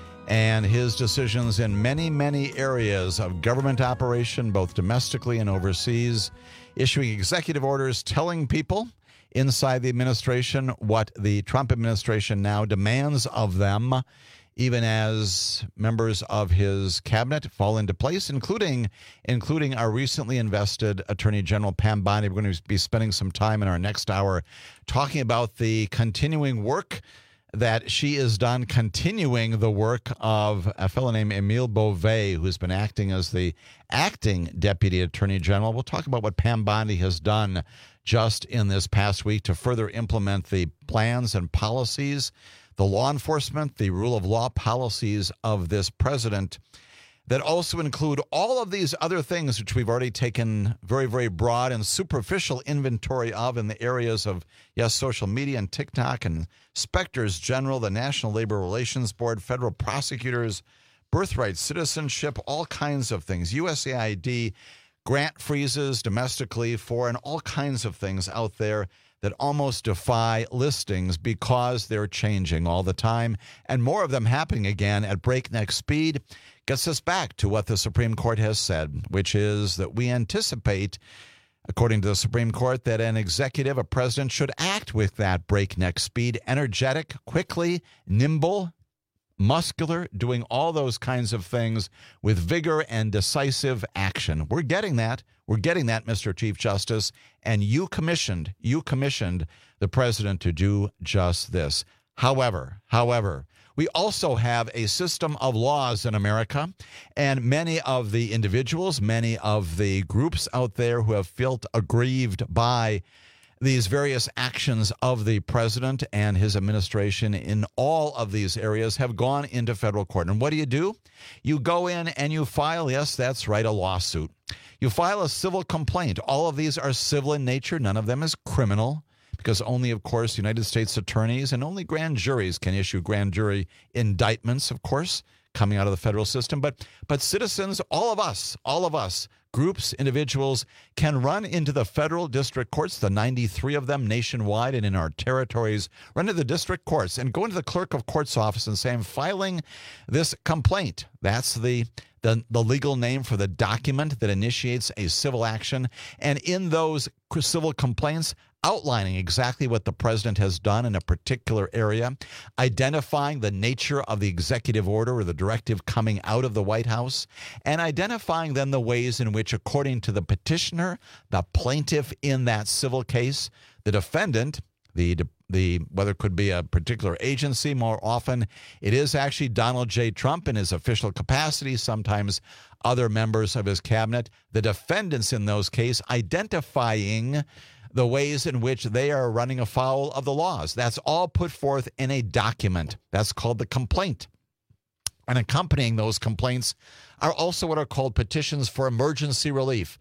and his decisions in many, many areas of government operation, both domestically and overseas, issuing executive orders telling people inside the administration what the Trump administration now demands of them, even as members of his cabinet fall into place, including including our recently invested Attorney General Pam Bondi. We're going to be spending some time in our next hour talking about the continuing work that she has done, continuing the work of a fellow named Emile Beauvais, who's been acting as the acting Deputy Attorney General. We'll talk about what Pam Bondi has done just in this past week to further implement the plans and policies, the law enforcement, the rule of law policies of this president that also include all of these other things which we've already taken very, very broad and superficial inventory of in the areas of, yes, social media and TikTok and inspectors general, the National Labor Relations Board, federal prosecutors, birthright citizenship, all kinds of things, U S A I D, grant freezes domestically, foreign, all kinds of things out there that almost defy listings because they're changing all the time, and more of them happening again at breakneck speed. Gets us back to what the Supreme Court has said, which is that we anticipate, according to the Supreme Court, that an executive, a president, should act with that breakneck speed, energetic, quickly, nimble, muscular, doing all those kinds of things with vigor and decisive action. We're getting that. We're getting that, Mister Chief Justice, and you commissioned, you commissioned the president to do just this. However, however, we also have a system of laws in America, and many of the individuals, many of the groups out there who have felt aggrieved by these various actions of the president and his administration in all of these areas have gone into federal court. And what do you do? You go in and you file, yes, that's right, a lawsuit. You file a civil complaint. All of these are civil in nature. None of them is criminal, because only, of course, United States attorneys and only grand juries can issue grand jury indictments, of course, coming out of the federal system. But but citizens, all of us, all of us, groups, individuals, can run into the federal district courts, the ninety-three of them nationwide and in our territories, run to the district courts and go into the clerk of court's office and say, I'm filing this complaint. That's the The, the legal name for the document that initiates a civil action. And in those civil complaints, outlining exactly what the president has done in a particular area, identifying the nature of the executive order or the directive coming out of the White House, and identifying then the ways in which, according to the petitioner, the plaintiff in that civil case, the defendant, the the whether it could be a particular agency, more often it is actually Donald J. Trump in his official capacity, sometimes other members of his cabinet, the defendants in those cases, identifying the ways in which they are running afoul of the laws. That's all put forth in a document. That's called the complaint. And accompanying those complaints are also what are called petitions for emergency relief.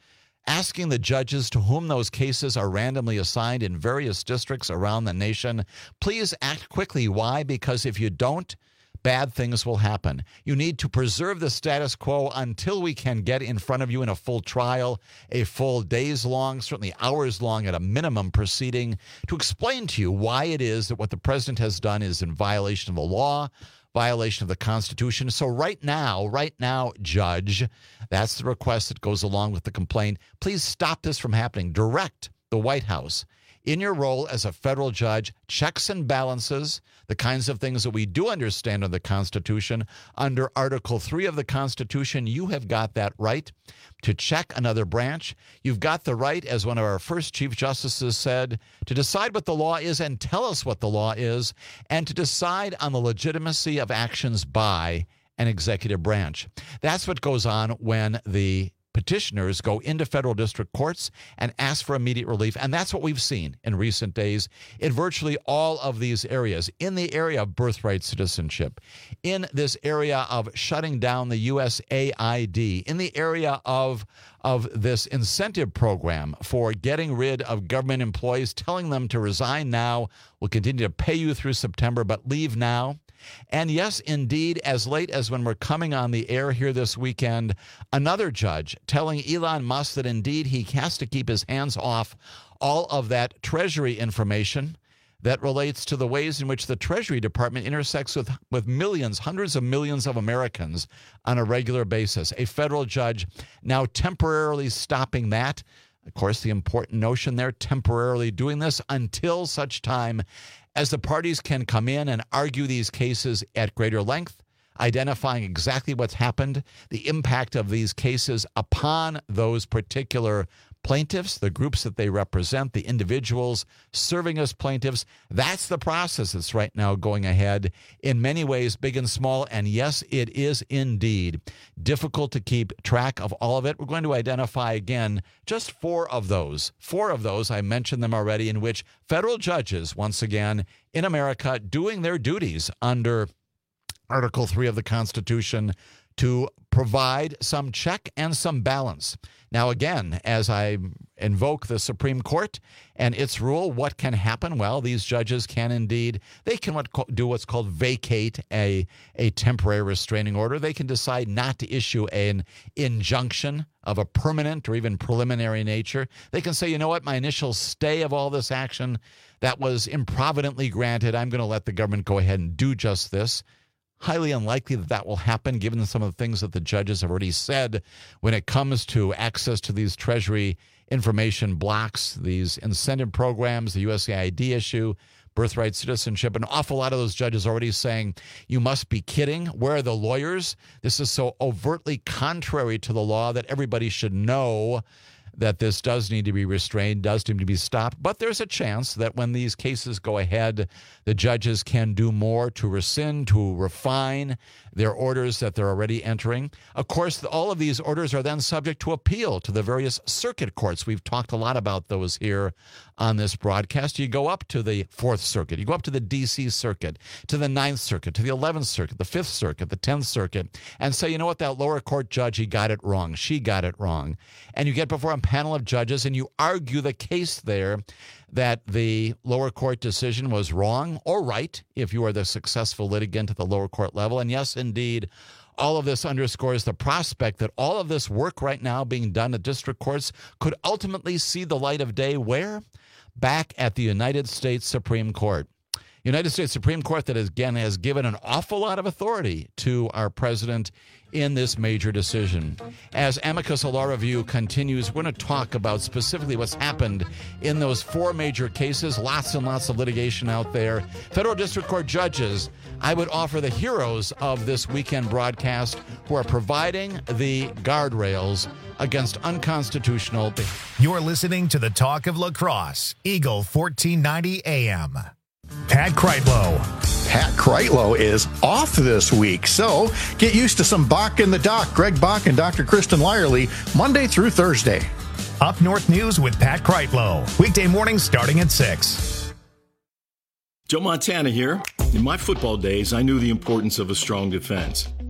asking the judges to whom those cases are randomly assigned in various districts around the nation, please act quickly. Why? Because if you don't, bad things will happen. You need to preserve the status quo until we can get in front of you in a full trial, a full days long, certainly hours long at a minimum proceeding, to explain to you why it is that what the president has done is in violation of the law, violation of the Constitution. So right now, right now, Judge, that's the request that goes along with the complaint. Please stop this from happening. Direct the White House, in your role as a federal judge, checks and balances, the kinds of things that we do understand of the Constitution. Under Article three of the Constitution, you have got that right to check another branch. You've got the right, as one of our first Chief Justices said, to decide what the law is and tell us what the law is, and to decide on the legitimacy of actions by an executive branch. That's what goes on when the petitioners go into federal district courts and ask for immediate relief. And that's what we've seen in recent days in virtually all of these areas. In the area of birthright citizenship, in this area of shutting down the U S A I D, in the area of, of this incentive program for getting rid of government employees, telling them to resign now, we'll continue to pay you through September, but leave now. And yes, indeed, as late as when we're coming on the air here this weekend, another judge telling Elon Musk that indeed he has to keep his hands off all of that Treasury information that relates to the ways in which the Treasury Department intersects with, with millions, hundreds of millions of Americans on a regular basis. A federal judge now temporarily stopping that. Of course, the important notion there, temporarily doing this until such time as the parties can come in and argue these cases at greater length, identifying exactly what's happened, the impact of these cases upon those particular plaintiffs, the groups that they represent, the individuals serving as plaintiffs. That's the process that's right now going ahead in many ways, big and small. And yes, it is indeed difficult to keep track of all of it. We're going to identify again just four of those. Four of those, I mentioned them already, in which federal judges, once again, in America, doing their duties under Article three of the Constitution to provide some check and some balance. Now, again, as I invoke the Supreme Court and its rule, what can happen? Well, these judges can indeed, they can what, do what's called vacate a, a temporary restraining order. They can decide not to issue an injunction of a permanent or even preliminary nature. They can say, you know what, my initial stay of all this action that was improvidently granted, I'm going to let the government go ahead and do just this. Highly unlikely that that will happen, given some of the things that the judges have already said when it comes to access to these Treasury information blocks, these incentive programs, the U S A I D issue, birthright citizenship. An awful lot of those judges already saying, you must be kidding. Where are the lawyers? This is so overtly contrary to the law that everybody should know that this does need to be restrained, does need to be stopped. But there's a chance that when these cases go ahead, the judges can do more to rescind, to refine their orders that they're already entering. Of course, all of these orders are then subject to appeal to the various circuit courts. We've talked a lot about those here on this broadcast. You go up to the Fourth Circuit, you go up to the D C Circuit, to the Ninth Circuit, to the Eleventh Circuit, the Fifth Circuit, the Tenth Circuit, and say, you know what, that lower court judge, he got it wrong, she got it wrong. And you get before a panel of judges and you argue the case there that the lower court decision was wrong or right if you are the successful litigant at the lower court level. And yes, indeed, all of this underscores the prospect that all of this work right now being done at district courts could ultimately see the light of day where? Back at the United States Supreme Court. United States Supreme Court that, again, has given an awful lot of authority to our president in this major decision. As Amicus Law Review continues, we're going to talk about specifically what's happened in those four major cases. Lots and lots of litigation out there. Federal District Court judges, I would offer the heroes of this weekend broadcast who are providing the guardrails against unconstitutional behavior. You're listening to the Talk of La Crosse, Eagle fourteen ninety A M. Pat Kreitlow. Pat Kreitlow is off this week, so get used to some Bach in the Dock. Greg Bach and Doctor Kristen Lyerly, Monday through Thursday. Up North News with Pat Kreitlow. Weekday mornings starting at six. Joe Montana here. In my football days, I knew the importance of a strong defense.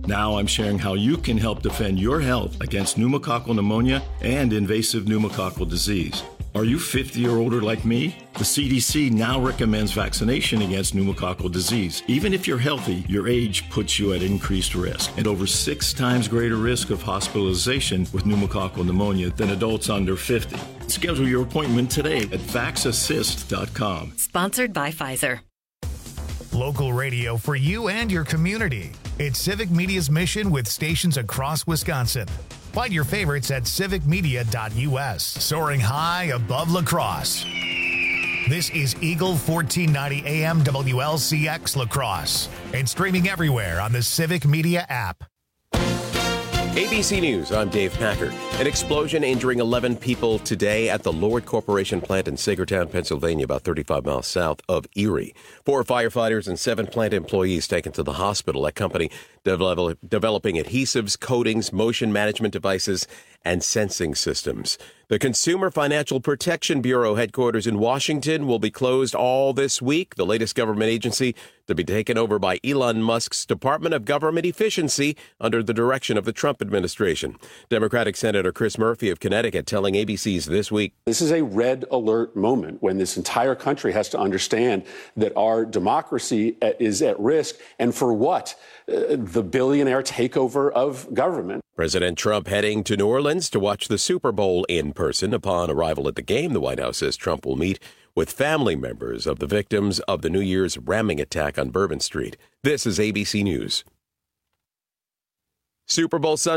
Now I'm sharing how you can help defend your health against pneumococcal pneumonia and invasive pneumococcal disease. Are you fifty or older like me? The C D C now recommends vaccination against pneumococcal disease. Even if you're healthy, your age puts you at increased risk and over six times greater risk of hospitalization with pneumococcal pneumonia than adults under fifty. Schedule your appointment today at vax assist dot com. Sponsored by Pfizer. Local radio for you and your community. It's Civic Media's mission with stations across Wisconsin. Find your favorites at civic media dot U S. Soaring high above La Crosse. This is Eagle fourteen ninety A M W L C X La Crosse and streaming everywhere on the Civic Media app. A B C News, I'm Dave Packer. An explosion injuring eleven people today at the Lord Corporation plant in Sagertown, Pennsylvania, about thirty-five miles south of Erie. Four firefighters and seven plant employees taken to the hospital. That company develop, developing adhesives, coatings, motion management devices, and sensing systems. The Consumer Financial Protection Bureau headquarters in Washington will be closed all this week, the latest government agency to be taken over by Elon Musk's Department of Government Efficiency under the direction of the Trump administration. Democratic Senator Chris Murphy of Connecticut telling A B C's This Week. This is a red alert moment when this entire country has to understand that our democracy is at risk. And for what? Uh, the billionaire takeover of government. President Trump heading to New Orleans to watch the Super Bowl in person. Upon arrival at the game, the White House says Trump will meet with family members of the victims of the New Year's ramming attack on Bourbon Street. This is A B C News. Super Bowl Sunday.